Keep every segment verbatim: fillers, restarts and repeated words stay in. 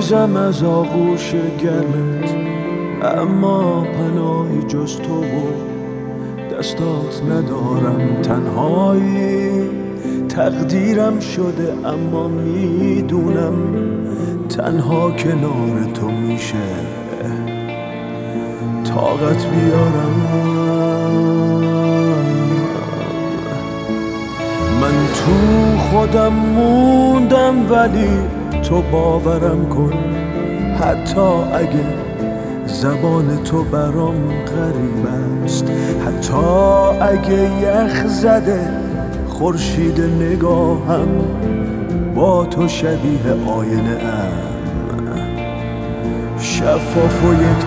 گریزم از آغوش گرمت، اما پناهی جز تو و دستات ندارم. تنهایی تقدیرم شده، اما میدونم تنها کنار تو میشه طاقت بیارم. من تو خودم موندم ولی تو باورم کن، حتی اگه زبان تو برام غریب است، حتی اگه یخ زده خورشید نگاهم با تو شبیه آینه ام، شفاف و یک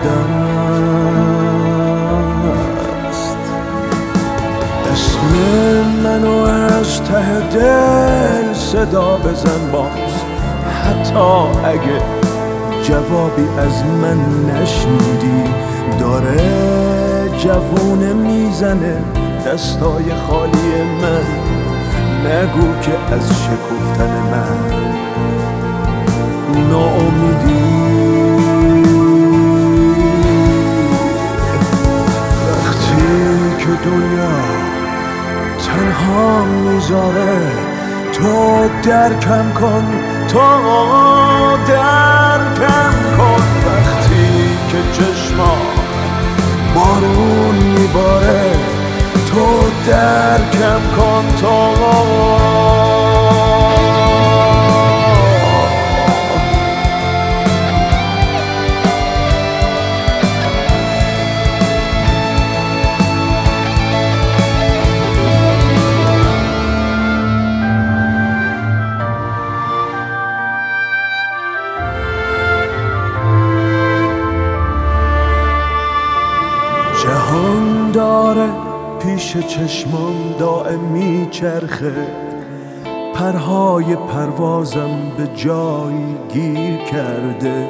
دست. اسم منو از ته دل صدا بزن باز، حتی اگه جوابی از من نشنیدی. داره جوونه میزنه دستای خالی من، نگو که از شکفتن من ناامیدی. وقتی که دنیا تنها میذاره تو درکم کن، تو درکم کن. وقتی که چشما بارون میباره تو درکم کن، تو جهان داره پیش چشمام دائم میچرخه، پرهای پروازم به جایی گیر کرده.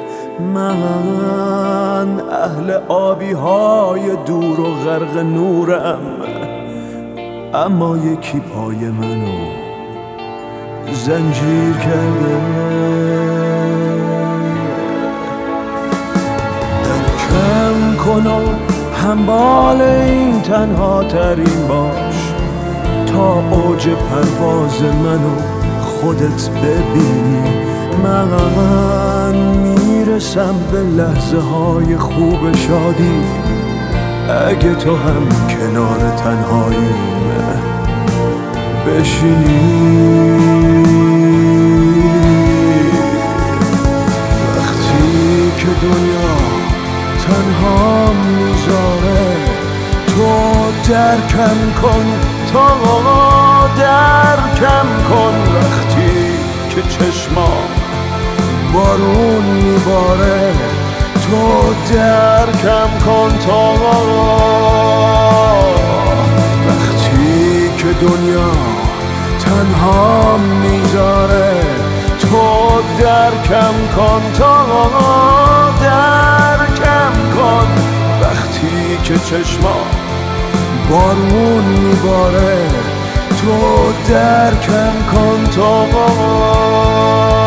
من اهل آبی های دور و غرق نورم، اما یکی پای منو زنجیر کرده. درکم کن و همبال این تنها ترین باش، تا اوج پرواز منو خودت ببینی. من میرسم به لحظه های خوب شادی، اگه تو هم کنار تنهاییم بشینی. وقتی که دنیا تنها میذاره تو درکم کن، تو درکم کن. وقتی که چشما بارون میباره تو درکم کن، تو وقتی که دنیا تنها میذاره تو درکم کن، تو درکم کن. وقتی که چشما بارون میباره تو درکم کن، تو